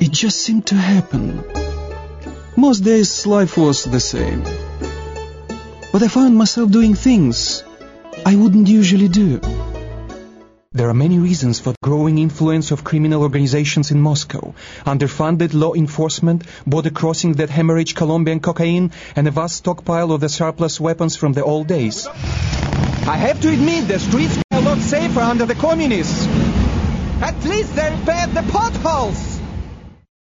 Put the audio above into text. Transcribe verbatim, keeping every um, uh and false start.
It just seemed to happen. Most days life was the same. But I found myself doing things I wouldn't usually do. There are many reasons for the growing influence of criminal organizations in Moscow. Underfunded law enforcement, border crossings that hemorrhage Colombian cocaine, and a vast stockpile of the surplus weapons from the old days. I have to admit, the streets were a lot safer under the communists. At least they repaired the potholes.